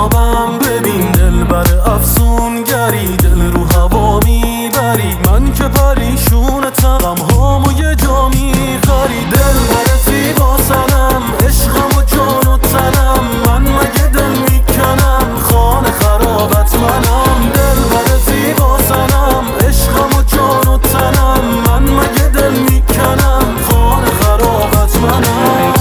خرابم ببین دلبر افسونگری، دل رو هوا میبری، من که پریشونتم غمهامو یه جا میخری. دلبر زیبا سنم، عشقم و جان و تنم، من مگه دل میکنم خانه خرابت منم. دلبر زیبا سنم، عشقم و جان و تنم، من مگه دل میکنم خانه خرابت منم.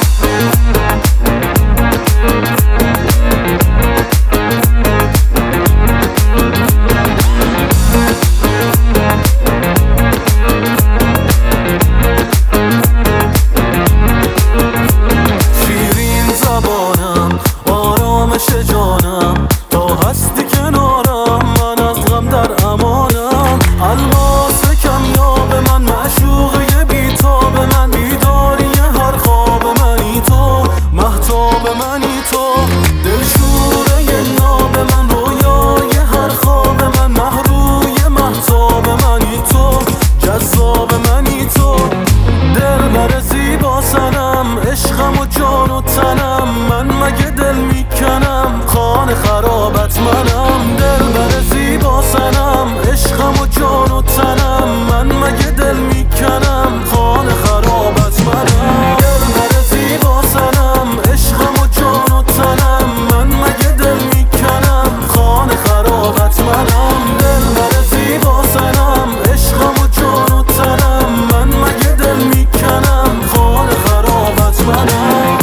جانم تا هستی کنارم، من از غم در امانم. الماس کمیاب من، معشوقه بیتاب من، بیداری هر خواب منی تو، مهتاب منی تو. دلشوره ناب من، رویای هر خواب من، مهروی مهتاب منی تو، جذاب منی تو. دلبر زیبا سنم، عشقم و جان و تنم، من مگه دل میکنم خانه خرابت منم. دلبر زیبا سنم، عشقم و جان و تنم، من مگه دل میکنم خانه خرابت منم. دلبر زیبا سنم، عشقم و جان و تنم، من مگه دل میکنم خانه خرابت منم. دلبر زیبا سنم، عشقم و جان و تنم، من مگه دل میکنم خانه خرابت منم.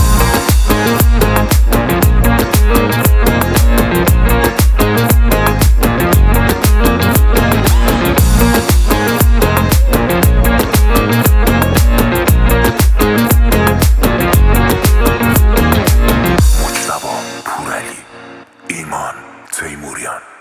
ایمان تیموریان.